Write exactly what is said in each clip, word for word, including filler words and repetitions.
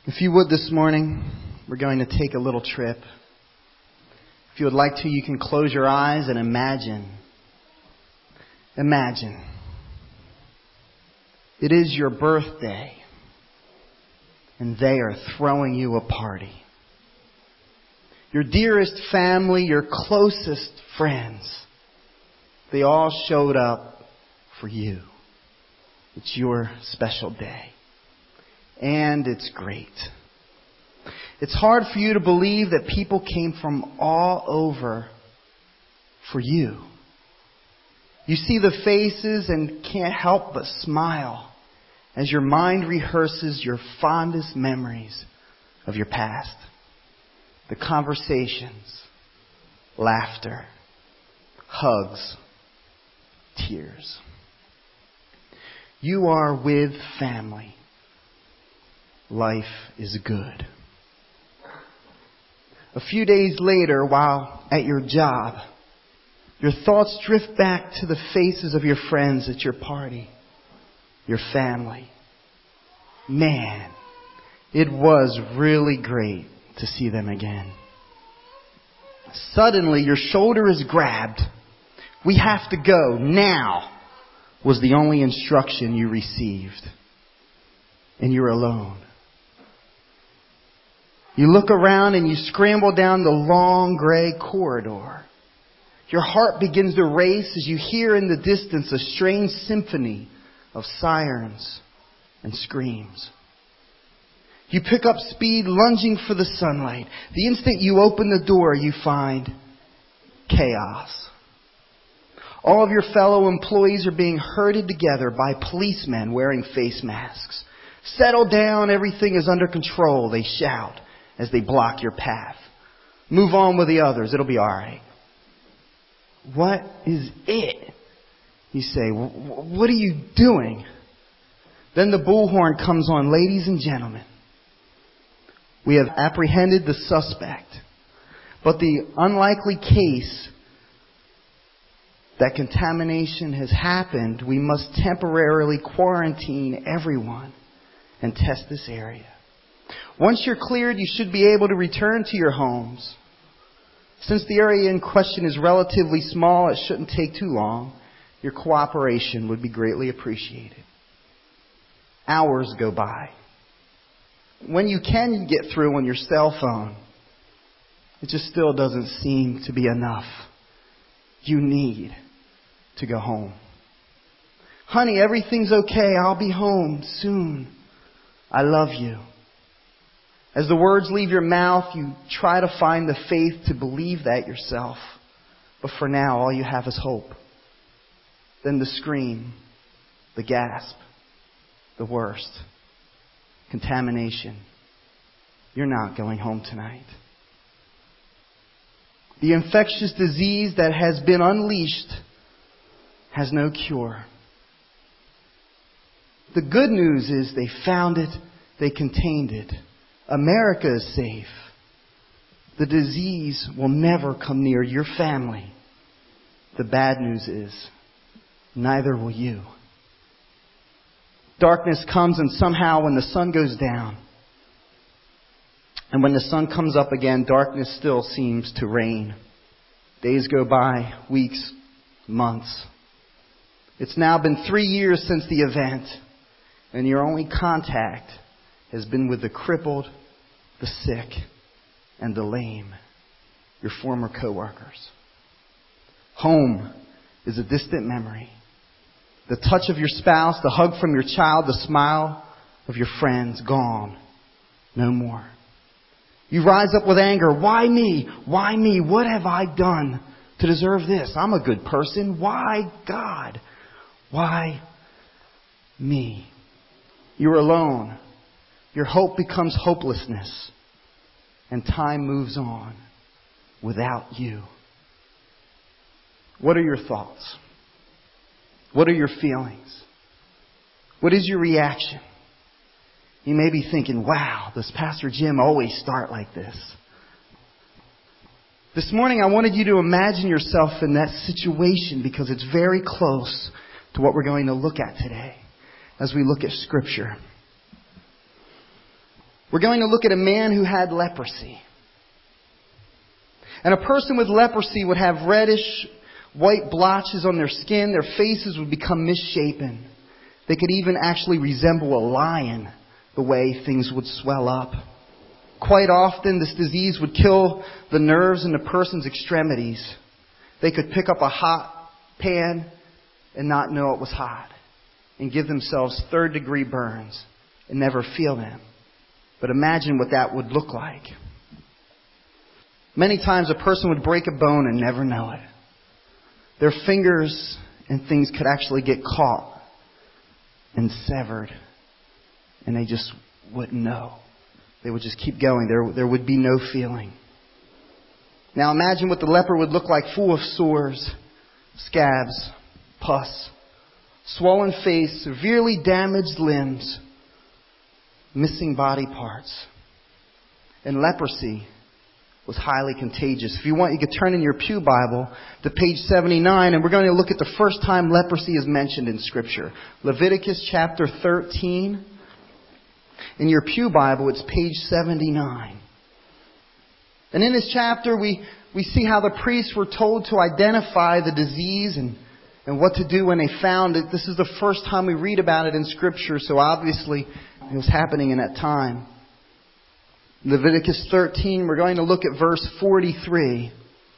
If you would this morning, we're going to take a little trip. If you would like to, you can close your eyes and imagine. Imagine. It is your birthday, and they are throwing you a party. Your dearest family, your closest friends, they all showed up for you. It's your special day. And it's great. It's hard for you to believe that people came from all over for you. You see the faces and can't help but smile as your mind rehearses your fondest memories of your past. The conversations, laughter, hugs, tears. You are with family. Life is good. A few days later, while at your job, your thoughts drift back to the faces of your friends at your party, your family. Man, it was really great to see them again. Suddenly, your shoulder is grabbed. We have to go now, was the only instruction you received. And you're alone. You look around and you scramble down the long gray corridor. Your heart begins to race as you hear in the distance a strange symphony of sirens and screams. You pick up speed, lunging for the sunlight. The instant you open the door, you find chaos. All of your fellow employees are being herded together by policemen wearing face masks. Settle down, everything is under control, they shout as they block your path. Move on with the others, it'll be all right. What is it? You say, what are you doing? Then the bullhorn comes on. Ladies and gentlemen, we have apprehended the suspect. But the unlikely case that contamination has happened, we must temporarily quarantine everyone and test this area. Once you're cleared, you should be able to return to your homes. Since the area in question is relatively small, it shouldn't take too long. Your cooperation would be greatly appreciated. Hours go by. When you can get through on your cell phone, it just still doesn't seem to be enough. You need to go home. Honey, everything's okay. I'll be home soon. I love you. As the words leave your mouth, you try to find the faith to believe that yourself. But for now, all you have is hope. Then the scream, the gasp, the worst. Contamination. You're not going home tonight. The infectious disease that has been unleashed has no cure. The good news is they found it, they contained it. America is safe. The disease will never come near your family. The bad news is, neither will you. Darkness comes, and somehow when the sun goes down, and when the sun comes up again, darkness still seems to reign. Days go by, weeks, months. It's now been three years since the event, and your only contact has been with the crippled, the sick, and the lame, your former coworkers. Home is a distant memory. The touch of your spouse, the hug from your child, the smile of your friends, gone. No more. You rise up with anger. Why me? Why me? What have I done to deserve this? I'm a good person. Why God? Why me? You're alone. Your hope becomes hopelessness. And time moves on without you. What are your thoughts? What are your feelings? What is your reaction? You may be thinking, wow, does Pastor Jim always start like this? This morning I wanted you to imagine yourself in that situation because it's very close to what we're going to look at today as we look at Scripture. We're going to look at a man who had leprosy. And a person with leprosy would have reddish white blotches on their skin. Their faces would become misshapen. They could even actually resemble a lion, the way things would swell up. Quite often, this disease would kill the nerves in the person's extremities. They could pick up a hot pan and not know it was hot, and give themselves third-degree burns and never feel them. But imagine what that would look like. Many times a person would break a bone and never know it. Their fingers and things could actually get caught and severed, and they just wouldn't know. They would just keep going. There, there would be no feeling. Now imagine what the leper would look like, full of sores, scabs, pus, swollen face, severely damaged limbs, missing body parts. And leprosy was highly contagious. If you want, you could turn in your pew Bible to page seventy-nine, and we're going to look at the first time leprosy is mentioned in Scripture. Leviticus chapter thirteen. In your pew Bible, it's page seventy-nine. And in this chapter, we, we see how the priests were told to identify the disease and, and what to do when they found it. This is the first time we read about it in Scripture, so obviously it was happening in that time. Leviticus thirteen, we're going to look at verse forty-three.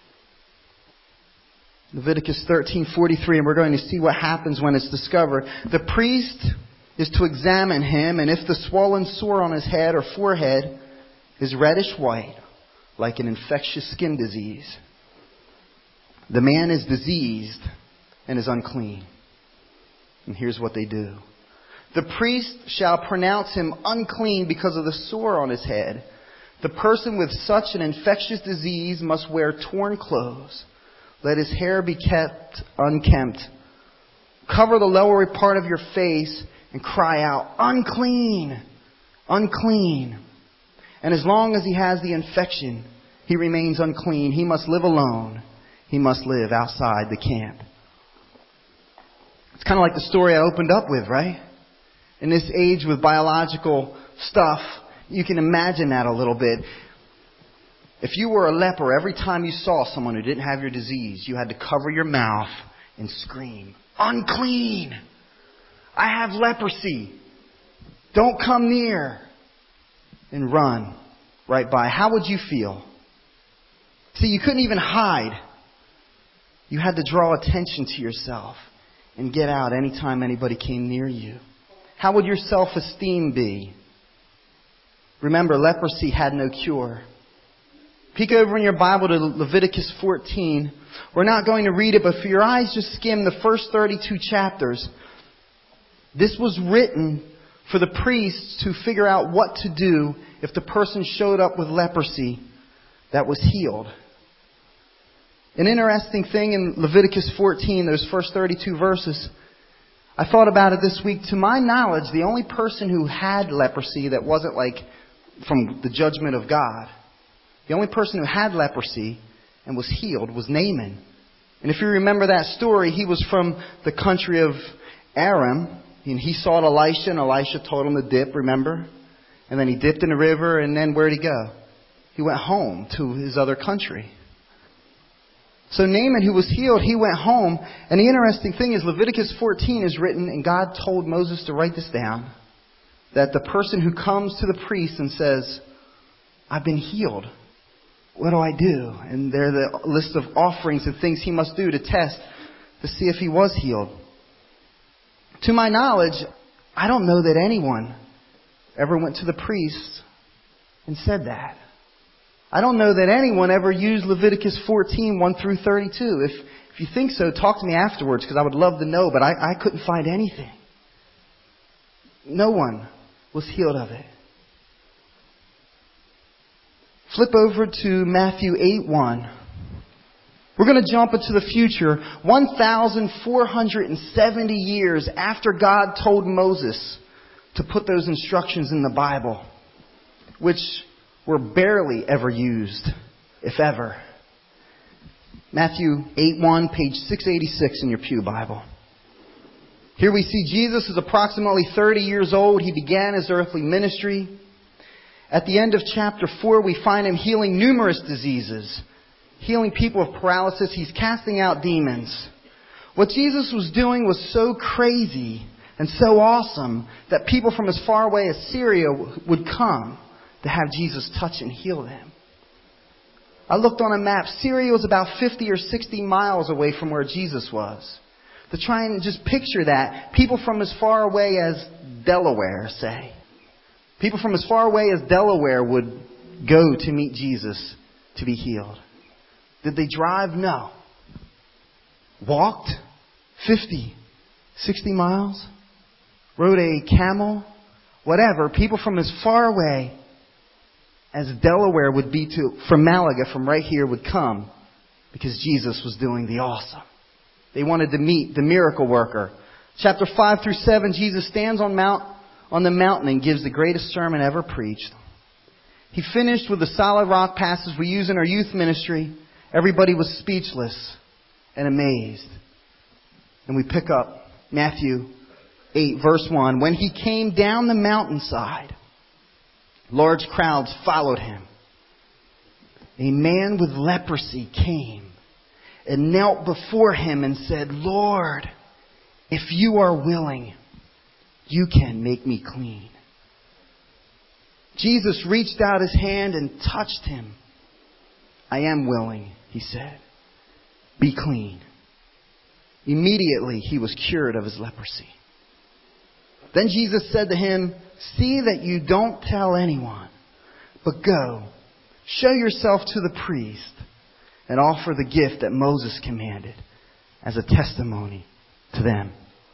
Leviticus thirteen forty-three, and we're going to see what happens when it's discovered. The priest is to examine him, and if the swollen sore on his head or forehead is reddish white, like an infectious skin disease, the man is diseased and is unclean. And here's what they do. The priest shall pronounce him unclean because of the sore on his head. The person with such an infectious disease must wear torn clothes. Let his hair be kept unkempt. Cover the lower part of your face and cry out, unclean, unclean. And as long as he has the infection, he remains unclean. He must live alone. He must live outside the camp. It's kind of like the story I opened up with, right? In this age with biological stuff, you can imagine that a little bit. If you were a leper, every time you saw someone who didn't have your disease, you had to cover your mouth and scream, unclean! I have leprosy! Don't come near! And run right by. How would you feel? See, you couldn't even hide. You had to draw attention to yourself and get out anytime anybody came near you. How would your self-esteem be? Remember, leprosy had no cure. Peek over in your Bible to Leviticus fourteen. We're not going to read it, but for your eyes, just skim the first thirty-two chapters. This was written for the priests to figure out what to do if the person showed up with leprosy that was healed. An interesting thing in Leviticus fourteen, those first thirty-two verses, I thought about it this week. To my knowledge, the only person who had leprosy that wasn't like from the judgment of God, the only person who had leprosy and was healed was Naaman. And if you remember that story, he was from the country of Aram, and he saw Elisha, and Elisha told him to dip, remember? And then he dipped in the river, and then where'd he go? He went home to his other country. So Naaman, who was healed, he went home. And the interesting thing is Leviticus fourteen is written, and God told Moses to write this down, that the person who comes to the priest and says, I've been healed, what do I do? And there are the list of offerings and things he must do to test to see if he was healed. To my knowledge, I don't know that anyone ever went to the priest and said that. I don't know that anyone ever used Leviticus fourteen, one through thirty-two. If, if you think so, talk to me afterwards, because I would love to know, but I, I couldn't find anything. No one was healed of it. Flip over to Matthew eight one. We're going to jump into the future, one thousand four hundred seventy years after God told Moses to put those instructions in the Bible, which were barely ever used, if ever. Matthew eight one, page six eighty-six in your pew Bible. Here we see Jesus is approximately thirty years old. He began his earthly ministry. At the end of chapter four, we find him healing numerous diseases, healing people of paralysis. He's casting out demons. What Jesus was doing was so crazy and so awesome that people from as far away as Syria would come to have Jesus touch and heal them. I looked on a map. Syria was about fifty or sixty miles away from where Jesus was. To try and just picture that, people from as far away as Delaware, say. People from as far away as Delaware would go to meet Jesus to be healed. Did they drive? No. Walked? fifty, sixty miles? Rode a camel? Whatever. People from as far away as Delaware would be to, from Malaga, from right here, would come because Jesus was doing the awesome. They wanted to meet the miracle worker. Chapter five through seven, Jesus stands on Mount on the mountain and gives the greatest sermon ever preached. He finished with the solid rock passage we use in our youth ministry. Everybody was speechless and amazed. And we pick up Matthew eight, verse one. When he came down the mountainside, large crowds followed him. A man with leprosy came and knelt before him and said, Lord, if you are willing, you can make me clean. Jesus reached out his hand and touched him. I am willing, he said. Be clean. Immediately he was cured of his leprosy. Then Jesus said to him, see that you don't tell anyone, but go, show yourself to the priest, and offer the gift that Moses commanded as a testimony to them.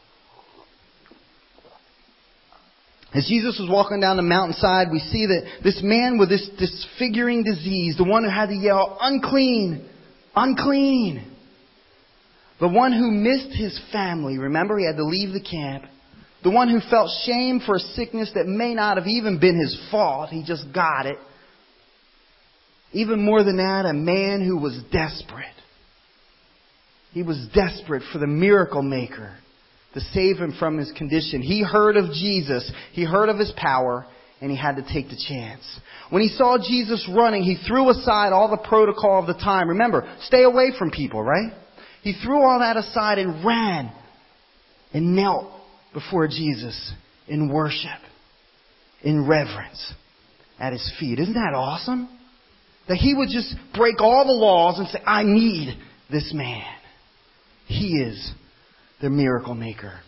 As Jesus was walking down the mountainside, we see that this man with this disfiguring disease, the one who had to yell, unclean, unclean. The one who missed his family. Remember, he had to leave the camp. The one who felt shame for a sickness that may not have even been his fault. He just got it. Even more than that, a man who was desperate. He was desperate for the miracle maker to save him from his condition. He heard of Jesus. He heard of his power. And he had to take the chance. When he saw Jesus running, he threw aside all the protocol of the time. Remember, stay away from people, right? He threw all that aside and ran and knelt before Jesus in worship, in reverence at his feet. Isn't that awesome? That he would just break all the laws and say, I need this man. He is the miracle maker.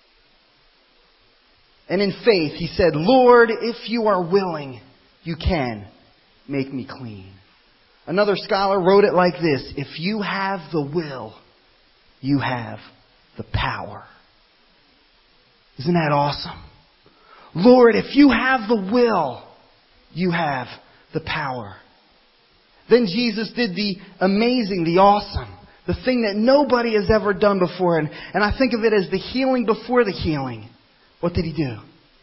And in faith, he said, Lord, if you are willing, you can make me clean. Another scholar wrote it like this: if you have the will, you have the power. Isn't that awesome? Lord, if you have the will, you have the power. Then Jesus did the amazing, the awesome, the thing that nobody has ever done before. And, and I think of it as the healing before the healing. What did he do?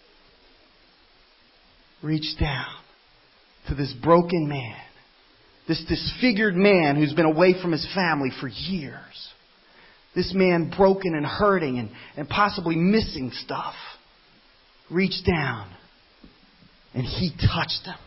Reach down to this broken man, this disfigured man who's been away from his family for years. This man broken and hurting and, and possibly missing stuff. Reached down and he touched him.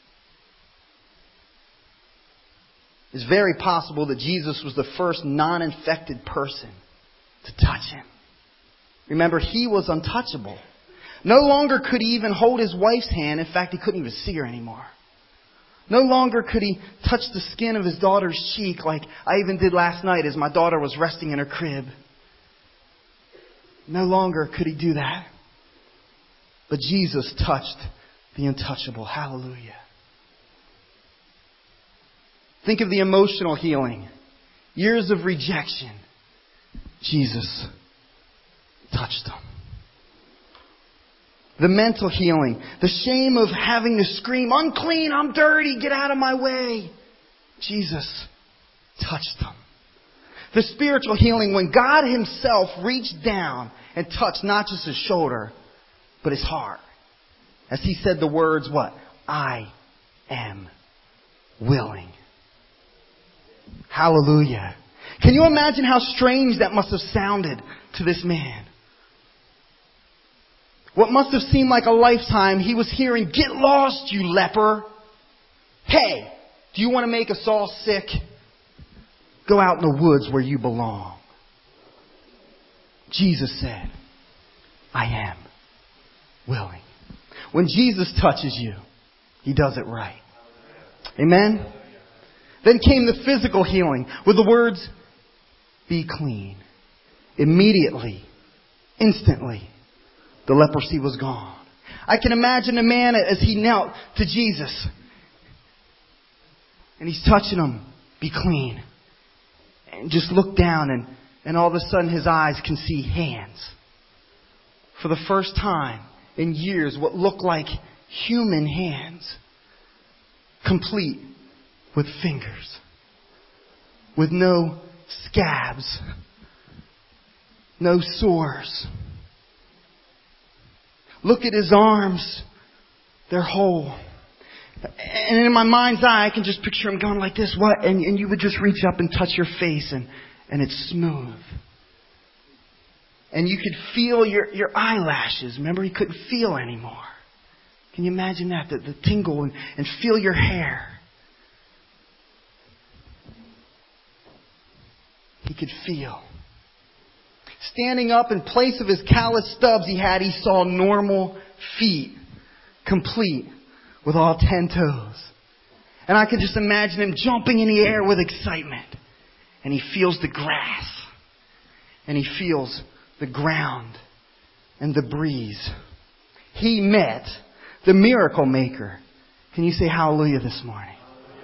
It's very possible that Jesus was the first non-infected person to touch him. Remember, he was untouchable. No longer could he even hold his wife's hand. In fact, he couldn't even see her anymore. No longer could he touch the skin of his daughter's cheek like I even did last night as my daughter was resting in her crib. No longer could he do that. But Jesus touched the untouchable. Hallelujah. Think of the emotional healing. Years of rejection. Jesus touched them. The mental healing. The shame of having to scream, unclean, I'm dirty, get out of my way. Jesus touched them. The spiritual healing when God himself reached down and touched not just his shoulder, but his heart. As he said the words, what? I am willing. Hallelujah. Can you imagine how strange that must have sounded to this man? What must have seemed like a lifetime, he was hearing, "Get lost, you leper. Hey, do you want to make us all sick? Go out in the woods where you belong." Jesus said, "I am willing." When Jesus touches you, He does it right. Amen? Then came the physical healing with the words, "Be clean." Immediately, instantly, the leprosy was gone. I can imagine a man as he knelt to Jesus. And He's touching him. "Be clean." And just look down and, and all of a sudden his eyes can see hands. For the first time in years, what looked like human hands. Complete with fingers. With no scabs. No sores. Look at his arms. They're whole. And in my mind's eye, I can just picture him going like this. What? And, and you would just reach up and touch your face and, and it's smooth. And you could feel your, your eyelashes. Remember, he couldn't feel anymore. Can you imagine that? The, the tingle and, and feel your hair. He could feel. Standing up in place of his callous stubs he had, he saw normal feet, complete with all ten toes. And I could just imagine him jumping in the air with excitement. And he feels the grass. And he feels the ground and the breeze. He met the miracle maker. Can you say hallelujah this morning?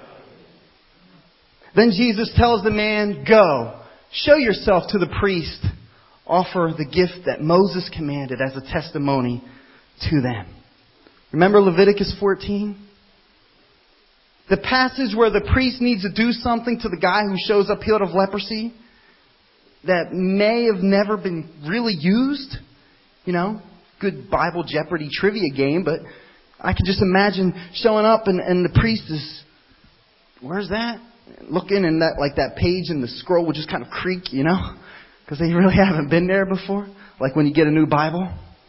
Then Jesus tells the man, "Go, show yourself to the priest. Offer the gift that Moses commanded as a testimony to them." Remember Leviticus fourteen? The passage where the priest needs to do something to the guy who shows up healed of leprosy that may have never been really used. You know, good Bible Jeopardy trivia game, but I can just imagine showing up and, and the priest is, "Where's that?" Looking and that, like that page in the scroll would just kind of creak, you know, because they really haven't been there before. Like when you get a new Bible.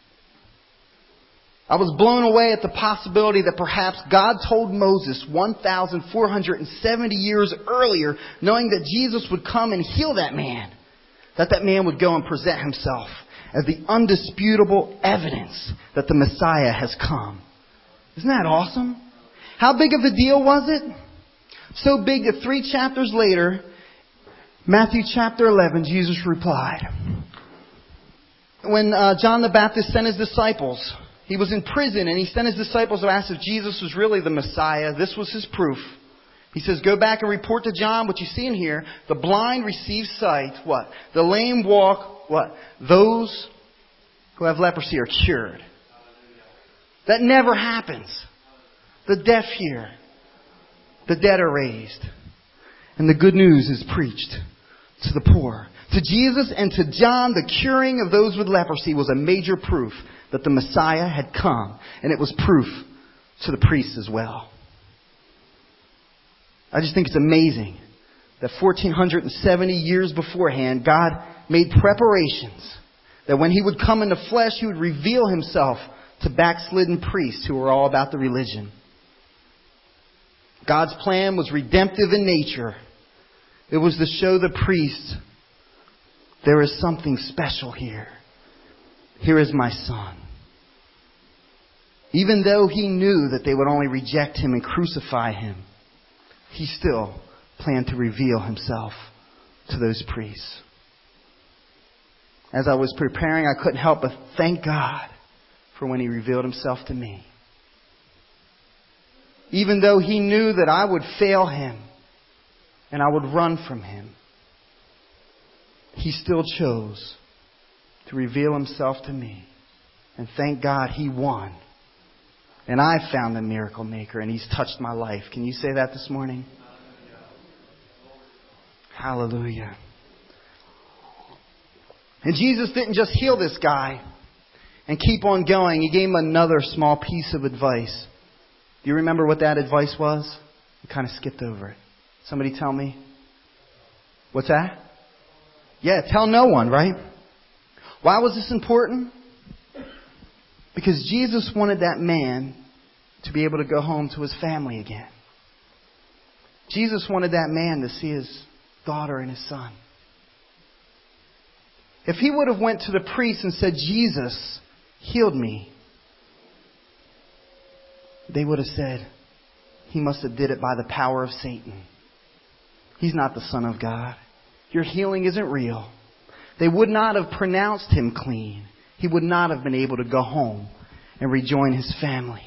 I was blown away at the possibility that perhaps God told Moses one thousand four hundred seventy years earlier, knowing that Jesus would come and heal that man, that that man would go and present himself as the undisputable evidence that the Messiah has come. Isn't that awesome? How big of a deal was it? So big that three chapters later, Matthew chapter eleven, Jesus replied. When uh, John the Baptist sent his disciples, he was in prison and he sent his disciples to ask if Jesus was really the Messiah. This was his proof. He says, "Go back and report to John what you see in here. The blind receive sight." What? The lame walk. What? Those who have leprosy are cured. That never happens. The deaf hear. The dead are raised. And the good news is preached to the poor. To Jesus and to John, the curing of those with leprosy was a major proof that the Messiah had come. And it was proof to the priests as well. I just think it's amazing that fourteen seventy years beforehand, God made preparations that when He would come in the flesh, He would reveal Himself to backslidden priests who were all about the religion. God's plan was redemptive in nature. It was to show the priests there is something special here. Here is my son. Even though He knew that they would only reject Him and crucify Him, He still planned to reveal Himself to those priests. As I was preparing, I couldn't help but thank God for when He revealed Himself to me. Even though He knew that I would fail Him and I would run from Him, He still chose to reveal Himself to me. And thank God He won. And I found the miracle maker and He's touched my life. Can you say that this morning? Hallelujah. And Jesus didn't just heal this guy and keep on going. He gave him another small piece of advice. Do you remember what that advice was? We kind of skipped over it. Somebody tell me. What's that? Yeah, tell no one, right? Why was this important? Because Jesus wanted that man to be able to go home to his family again. Jesus wanted that man to see his daughter and his son. If he would have went to the priest and said, Jesus healed me, they would have said, he must have did it by the power of Satan. He's not the Son of God. Your healing isn't real. They would not have pronounced him clean. He would not have been able to go home and rejoin his family.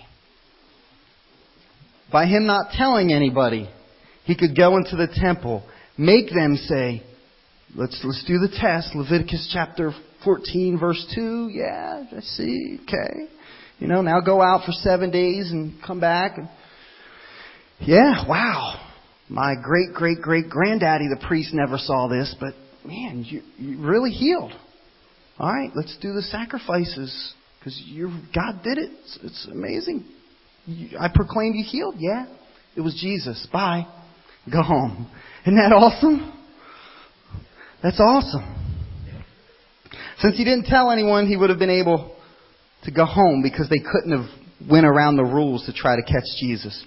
By him not telling anybody, he could go into the temple, make them say, let's let's do the test. Leviticus chapter fourteen, verse two. Yeah, I see. Okay. You know, now go out for seven days and come back. And, yeah, wow. My great, great, great granddaddy, the priest, never saw this, but man, you, you really healed. All right, let's do the sacrifices because you God did it. It's, it's amazing. You, I proclaimed you healed. Yeah, it was Jesus. Bye. Go home. Isn't that awesome? That's awesome. Since he didn't tell anyone, he would have been able to go home because they couldn't have went around the rules to try to catch Jesus.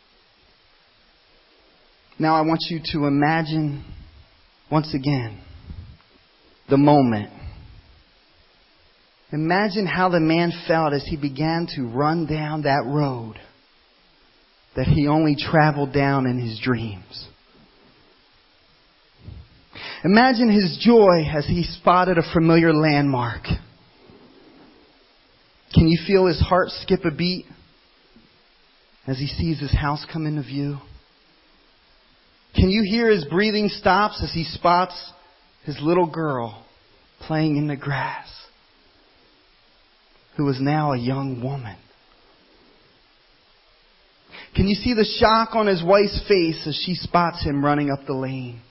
Now I want you to imagine once again the moment. Imagine how the man felt as he began to run down that road that he only traveled down in his dreams. Imagine his joy as he spotted a familiar landmark. Can you feel his heart skip a beat as he sees his house come into view? Can you hear his breathing stops as he spots his little girl playing in the grass, who is now a young woman? Can you see the shock on his wife's face as she spots him running up the lane?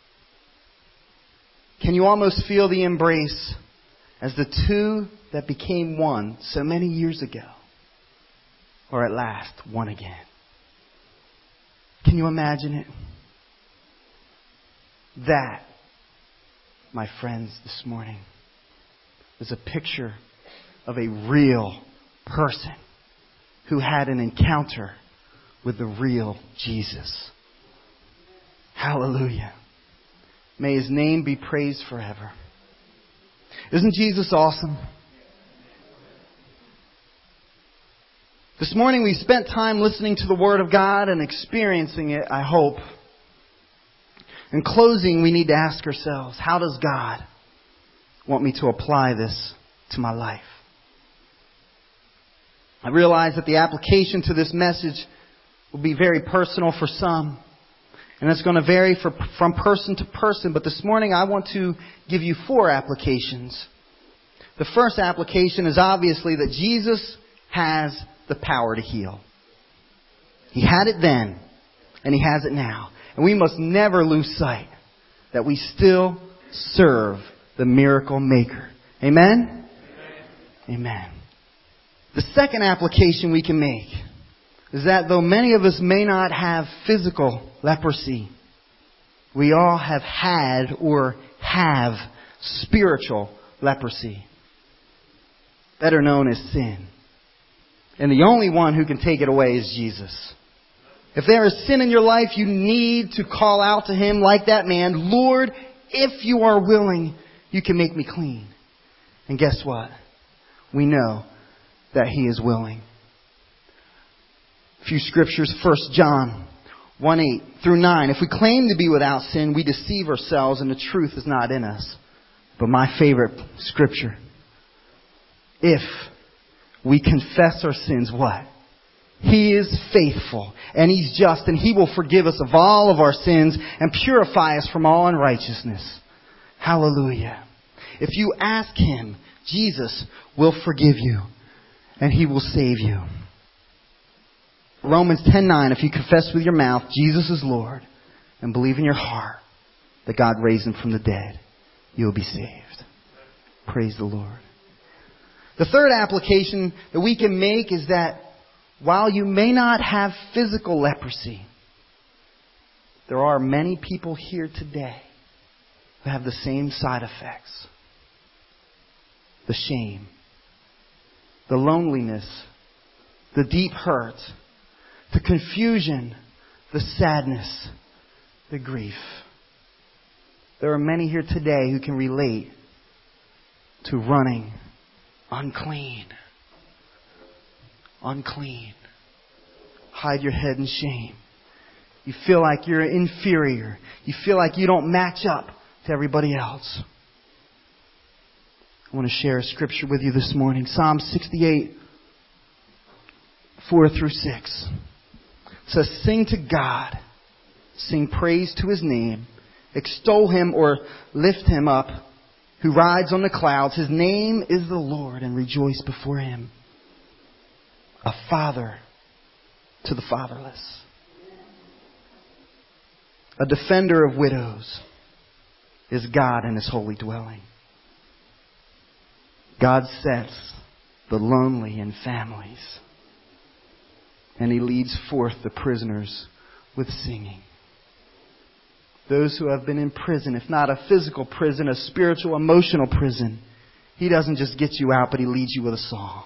Can you almost feel the embrace as the two that became one so many years ago are at last one again? Can you imagine it? That, my friends, this morning is a picture of a real person who had an encounter with the real Jesus. Hallelujah. May his name be praised forever. Isn't Jesus awesome? This morning we spent time listening to the Word of God and experiencing it, I hope. In closing, we need to ask ourselves, how does God want me to apply this to my life? I realize that the application to this message will be very personal for some. And it's going to vary for, from person to person. But this morning I want to give you four applications. The first application is obviously that Jesus has the power to heal. He had it then, and He has it now. And we must never lose sight that we still serve the miracle maker. Amen? Amen. Amen. The second application we can make is that though many of us may not have physical leprosy, we all have had or have spiritual leprosy, better known as sin. And the only one who can take it away is Jesus. If there is sin in your life, you need to call out to Him like that man, Lord, if you are willing, you can make me clean. And guess what? We know that He is willing. A few scriptures. First John one eight through nine. If we claim to be without sin, we deceive ourselves and the truth is not in us. But my favorite scripture. If we confess our sins, what? He is faithful and He's just and He will forgive us of all of our sins and purify us from all unrighteousness. Hallelujah. If you ask Him, Jesus will forgive you and He will save you. Romans ten nine, if you confess with your mouth Jesus is Lord and believe in your heart that God raised Him from the dead, you will be saved. Praise the Lord. The third application that we can make is that while you may not have physical leprosy, there are many people here today who have the same side effects. The shame, the loneliness, the deep hurt, the confusion, the sadness, the grief. There are many here today who can relate to running unclean. Unclean. Hide your head in shame. You feel like you're inferior. You feel like you don't match up to everybody else. I want to share a scripture with you this morning. Psalm sixty-eight, four through six. It says, sing to God. Sing praise to His name. Extol Him or lift Him up, who rides on the clouds. His name is the Lord, and rejoice before Him. A father to the fatherless. A defender of widows is God in His holy dwelling. God sets the lonely in families, and He leads forth the prisoners with singing. Those who have been in prison, if not a physical prison, a spiritual, emotional prison, He doesn't just get you out, but He leads you with a song.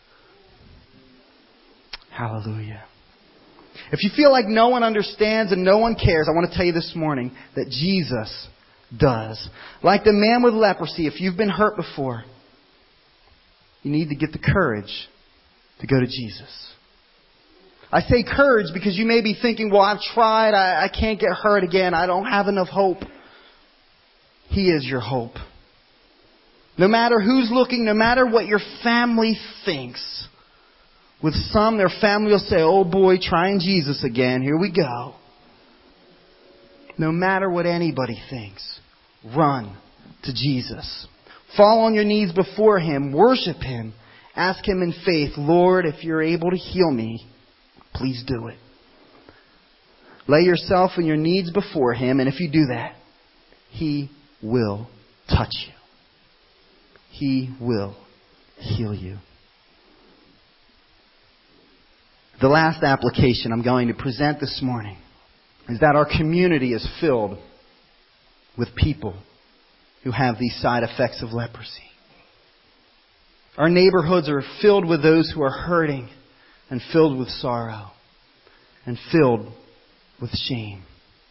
Hallelujah. If you feel like no one understands and no one cares, I want to tell you this morning that Jesus does. Like the man with leprosy, if you've been hurt before, you need to get the courage to go to Jesus. I say courage because you may be thinking, well, I've tried, I, I can't get hurt again, I don't have enough hope. He is your hope. No matter who's looking, no matter what your family thinks. With some, their family will say, oh boy, trying Jesus again, here we go. No matter what anybody thinks, run to Jesus. Fall on your knees before Him. Worship Him. Ask Him in faith, Lord, if you're able to heal me, please do it. Lay yourself and your needs before Him, and if you do that, He will touch you. He will heal you. The last application I'm going to present this morning is that our community is filled with people who have these side effects of leprosy. Our neighborhoods are filled with those who are hurting and filled with sorrow and filled with shame.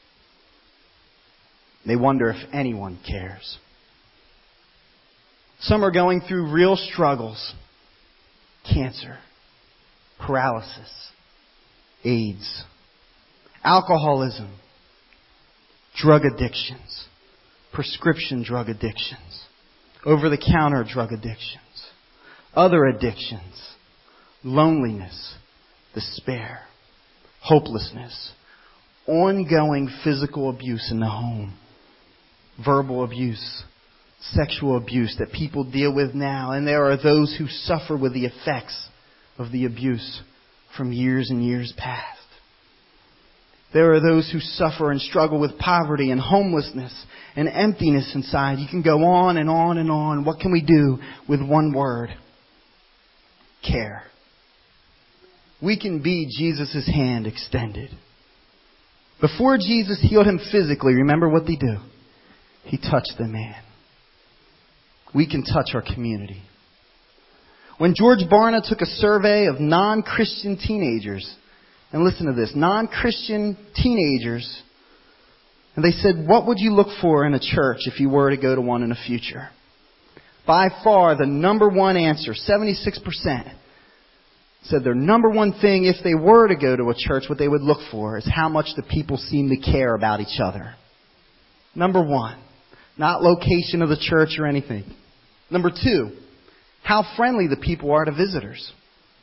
They wonder if anyone cares. Some are going through real struggles. Cancer, paralysis, AIDS, alcoholism, drug addictions, prescription drug addictions, over-the-counter drug addictions, other addictions, loneliness, despair, hopelessness, ongoing physical abuse in the home, verbal abuse, sexual abuse that people deal with now. And there are those who suffer with the effects of the abuse from years and years past. There are those who suffer and struggle with poverty and homelessness and emptiness inside. You can go on and on and on. What can we do with one word? Care. We can be Jesus' hand extended. Before Jesus healed him physically, remember what He do? He touched the man. We can touch our community. When George Barna took a survey of non-Christian teenagers, and listen to this, non-Christian teenagers, and they said, what would you look for in a church if you were to go to one in the future? By far, the number one answer, seventy-six percent, said their number one thing if they were to go to a church, what they would look for is how much the people seem to care about each other. Number one, not location of the church or anything. Number two, how friendly the people are to visitors.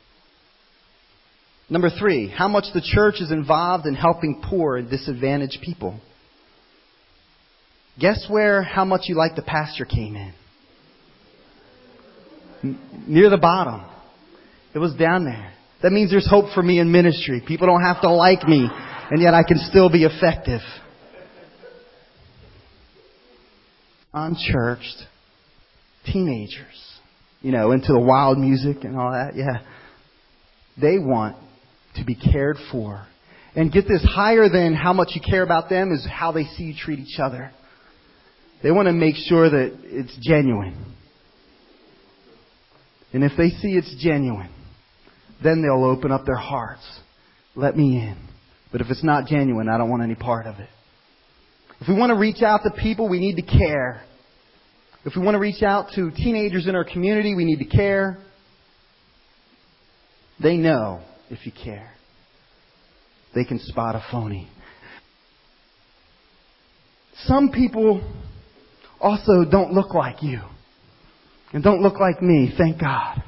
Number three, how much the church is involved in helping poor and disadvantaged people. Guess where how much you like the pastor came in? N- near the bottom. It was down there. That means there's hope for me in ministry. People don't have to like me, and yet I can still be effective. Unchurched teenagers, you know, into the wild music and all that. Yeah. They want to be cared for. And get this, higher than how much you care about them is how they see you treat each other. They want to make sure that it's genuine. And if they see it's genuine, then they'll open up their hearts. Let me in. But if it's not genuine, I don't want any part of it. If we want to reach out to people, we need to care. If we want to reach out to teenagers in our community, we need to care. They know if you care. They can spot a phony. Some people also don't look like you. And don't look like me, thank God.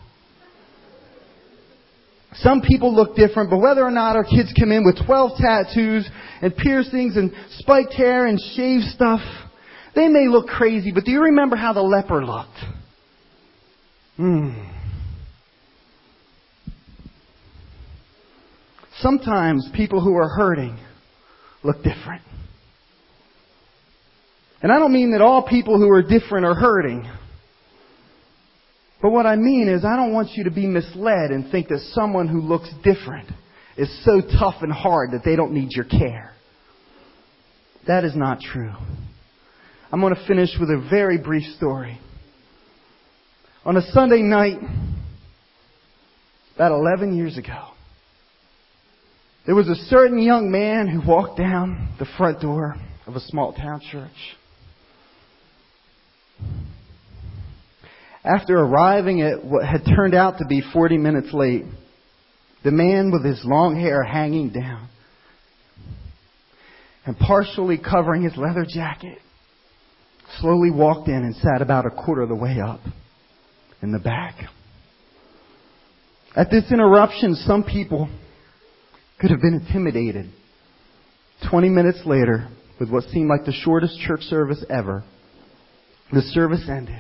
Some people look different, but whether or not our kids come in with twelve tattoos and piercings and spiked hair and shaved stuff, they may look crazy, but do you remember how the leper looked? Hmm. Sometimes people who are hurting look different. And I don't mean that all people who are different are hurting. But what I mean is I don't want you to be misled and think that someone who looks different is so tough and hard that they don't need your care. That is not true. I'm going to finish with a very brief story. On a Sunday night, about eleven years ago, there was a certain young man who walked down the front door of a small town church. After arriving at what had turned out to be forty minutes late, the man with his long hair hanging down and partially covering his leather jacket slowly walked in and sat about a quarter of the way up in the back. At this interruption, some people could have been intimidated. Twenty minutes later, with what seemed like the shortest church service ever, the service ended.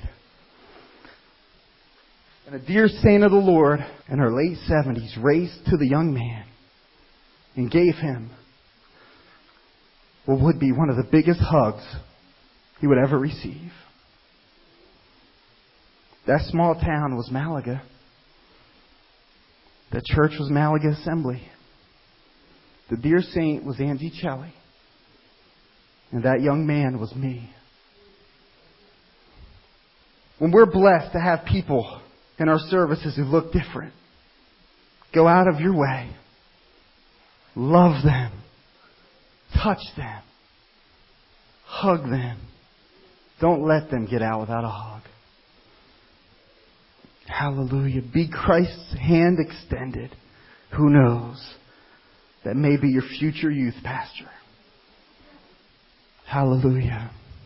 And a dear saint of the Lord in her late seventies raced to the young man and gave him what would be one of the biggest hugs he would ever receive. That small town was Malaga. The church was Malaga Assembly. The dear saint was Angie Celli. And that young man was me. When we're blessed to have people in our services who look different, go out of your way. Love them. Touch them. Hug them. Don't let them get out without a hug. Hallelujah. Be Christ's hand extended. Who knows? That may be your future youth pastor. Hallelujah.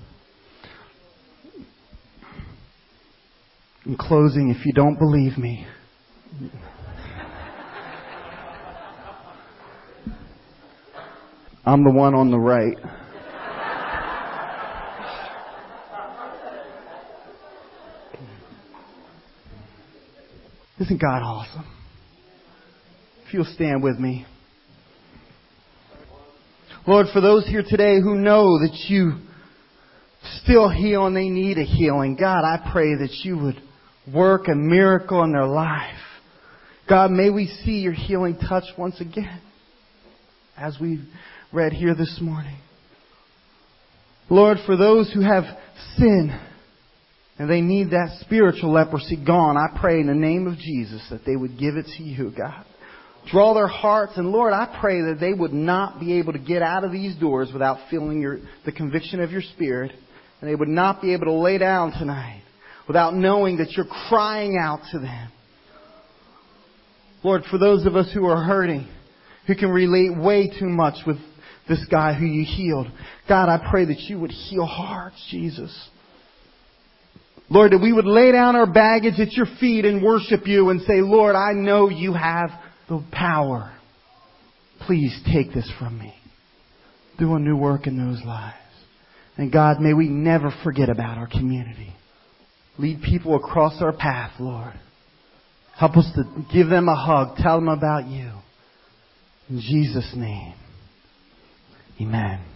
In closing, if you don't believe me, I'm the one on the right. Isn't God awesome? If you'll stand with me. Lord, for those here today who know that you still heal and they need a healing, God, I pray that you would work a miracle in their life. God, may we see your healing touch once again, as we read here this morning. Lord, for those who have sin and they need that spiritual leprosy gone, I pray in the name of Jesus that they would give it to you, God. Draw their hearts, and Lord, I pray that they would not be able to get out of these doors without feeling your, the conviction of your Spirit, and they would not be able to lay down tonight without knowing that you're crying out to them. Lord, for those of us who are hurting, who can relate way too much with this guy who you healed, God, I pray that you would heal hearts, Jesus. Lord, that we would lay down our baggage at your feet and worship you and say, Lord, I know you have the power. Please take this from me. Do a new work in those lives. And God, may we never forget about our community. Lead people across our path, Lord. Help us to give them a hug. Tell them about you. In Jesus' name. Amen.